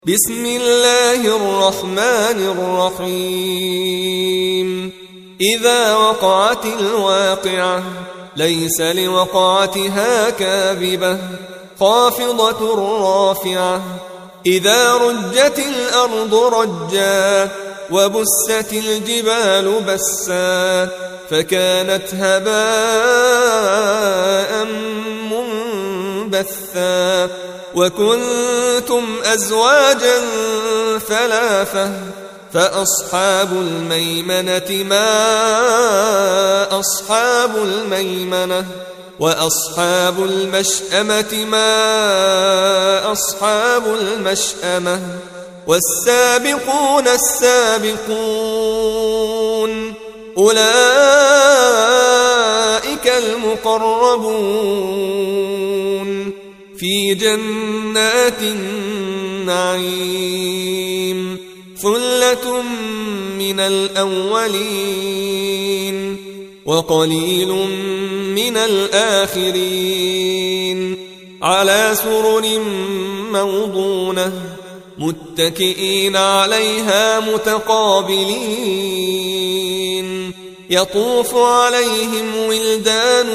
بسم الله الرحمن الرحيم إذا وقعت الواقعة ليس لوقعتها كاذبة خافضة رافعة إذا رجت الأرض رجا وبست الجبال بسا فكانت هباء منبثا وكنتم أزواجا ثلاثة فأصحاب الميمنة ما أصحاب الميمنة وأصحاب المشأمة ما أصحاب المشأمة والسابقون السابقون أولئك المقربون في جنات النعيم ثلة من الأولين وقليل من الآخرين على سرر موضونة متكئين عليها متقابلين يطوف عليهم ولدان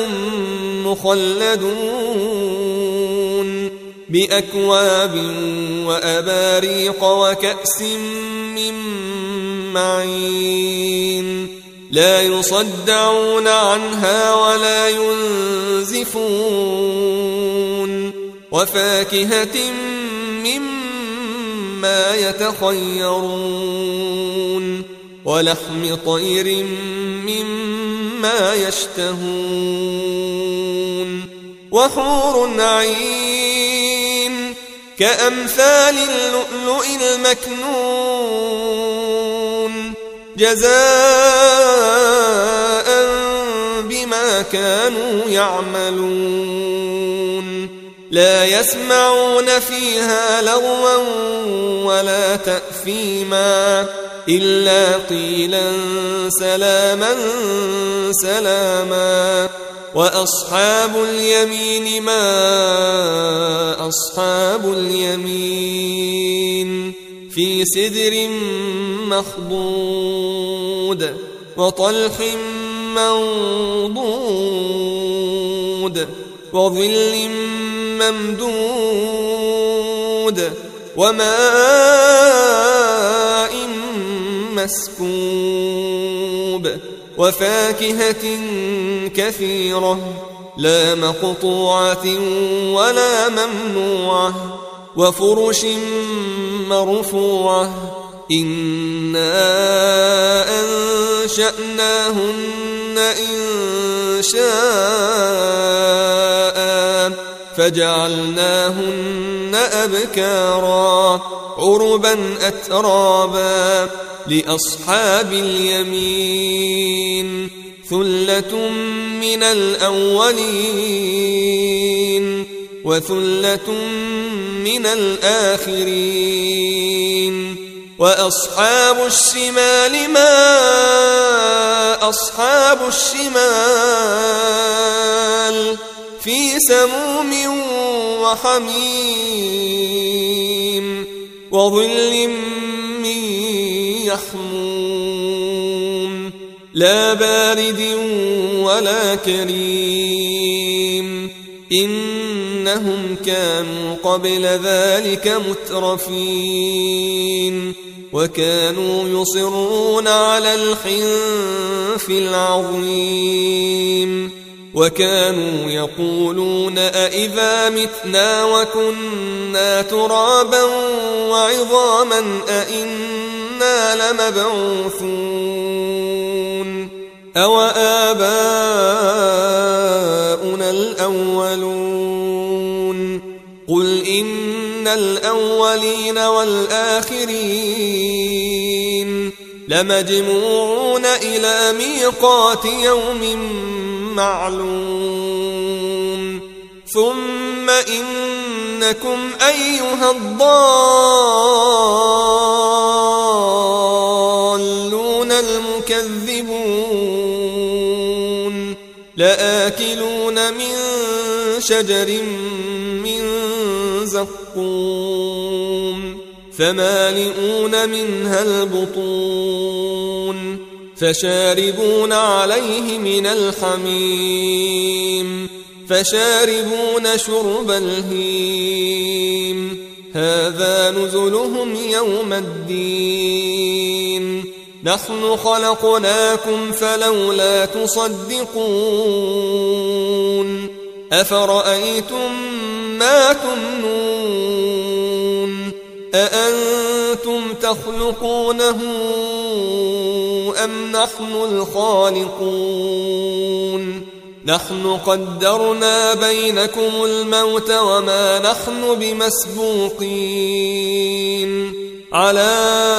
مخلدون بأكواب وأباريق وكأس من معين لا يصدعون عنها ولا ينزفون وفاكهة مما يتخيرون ولحم طير مما يشتهون وحور عين كأمثال اللؤلؤ المكنون جزاء بما كانوا يعملون لا يسمعون فيها لغوا ولا تأثيما إلا قيلا سلاما سلاما وأصحاب اليمين ما أصحاب اليمين في سدر مخضود وطلح منضود وظل ممدود وماء مسكوب وفاكهة كثيرة لا مقطوعة ولا ممنوعة وفرش مرفوعة إنا أنشأناهن إنشاء فجعلناهن أبكارا عربا أترابا لأصحاب اليمين ثلة من الأولين وثلة من الآخرين وأصحاب الشمال ما أصحاب الشمال في سموم وحميم وظل من يحموم لا بارد ولا كريم إنهم كانوا قبل ذلك مترفين وكانوا يصرون على الحنث العظيم وكانوا يقولون أئذا متنا وكنا ترابا وعظاما أئنا لمبعوثون أو آباؤنا الأولون قل إن الأولين والآخرين لمجموعون إلى ميقات يوم معلوم ثم إنكم أيها الضالون المكذبون لآكلون من شجر من زقوم فمالئون منها البطون فشاربون عليه من الحميم فشاربون شرب الهيم هذا نزلهم يوم الدين نحن خلقناكم فلولا تصدقون أفرأيتم ما تمنون أأنتم تخلقونه أم نحن الخالقون نحن قدرنا بينكم الموت وما نحن بمسبوقين على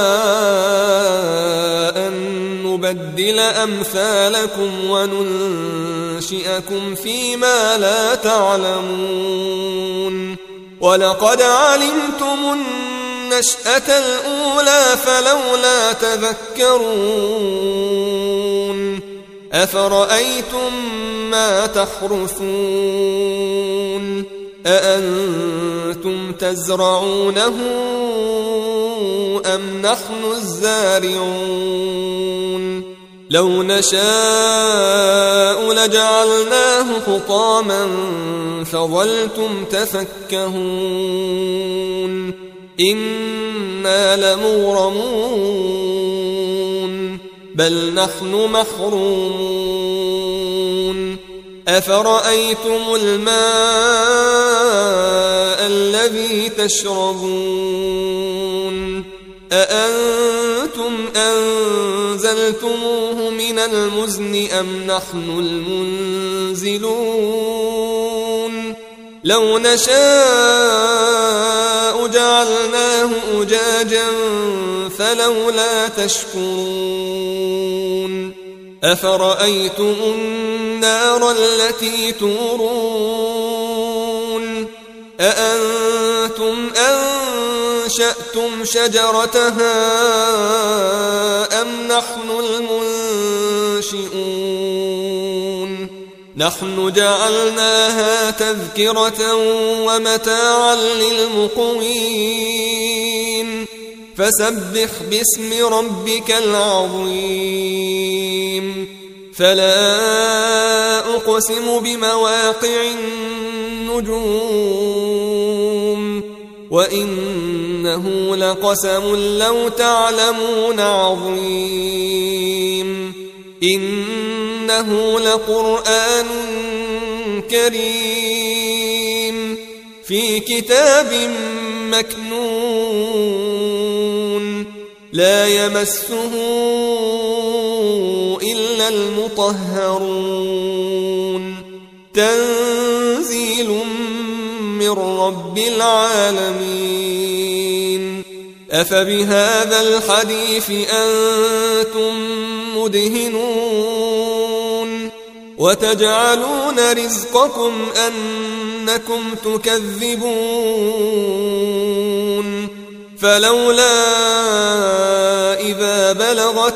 أن نبدل أمثالكم وننشئكم فيما لا تعلمون ولقد علمتم النشأة الأولى فلولا تذكرون أفرأيتم ما تحرثون أأنتم تزرعونه أم نحن الزارعون لو نشاء لجعلناه حطاما فظلتم تفكهون إنا لمغرمون بل نحن محرومون أفرأيتم الماء الذي تشربون أأنتم أنزلتموه من المزن أم نحن المنزلون لو نشاء جعلناه أجاجا فلولا تشكرون أفرأيتم النار التي تورون أأنتم أنشأتم شجرتها أم نحن المنشئون نحن جعلناها تذكرة ومتاعا للمقوين فسبح باسم ربك العظيم فلا أقسم بمواقع النجوم وإنه لقسم لو تعلمون عظيم إنه لقرآن كريم في كتاب مكنون لا يمسه إلا المطهرون تنزيل من رب العالمين أفبهذا الحديث أنتم مدهنون وتجعلون رزقكم أنكم تكذبون فلولا إذا بلغت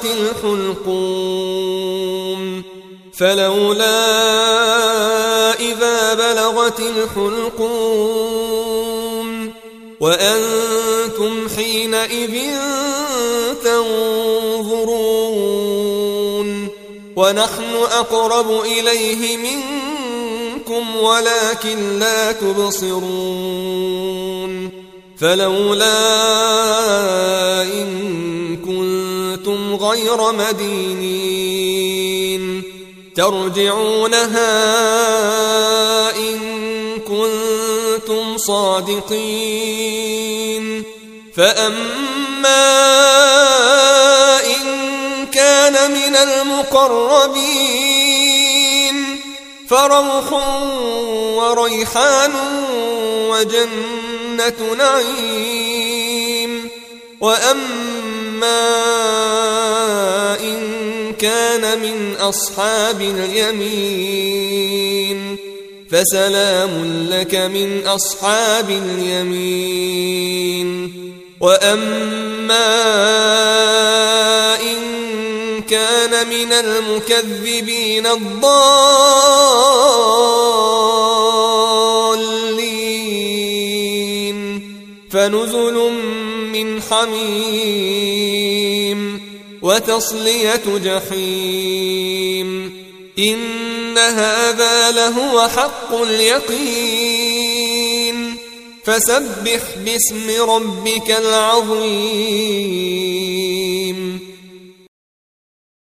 الحلقوم وأنتم حينئذ تنظرون ونحن أقرب إليه منكم ولكن لا تبصرون فلولا إن كنتم غير مدينين ترجعونها إن كنتم صادقين فأما إن كان من المقربين فروح وريحان وجنة نعيم وأما إن كان من أصحاب اليمين فسلام لك من أصحاب اليمين وأما إن كان من المكذبين الضالين فنزل من حميم وتصلية جحيم إن هذا لهو حق اليقين فسبح باسم ربك العظيم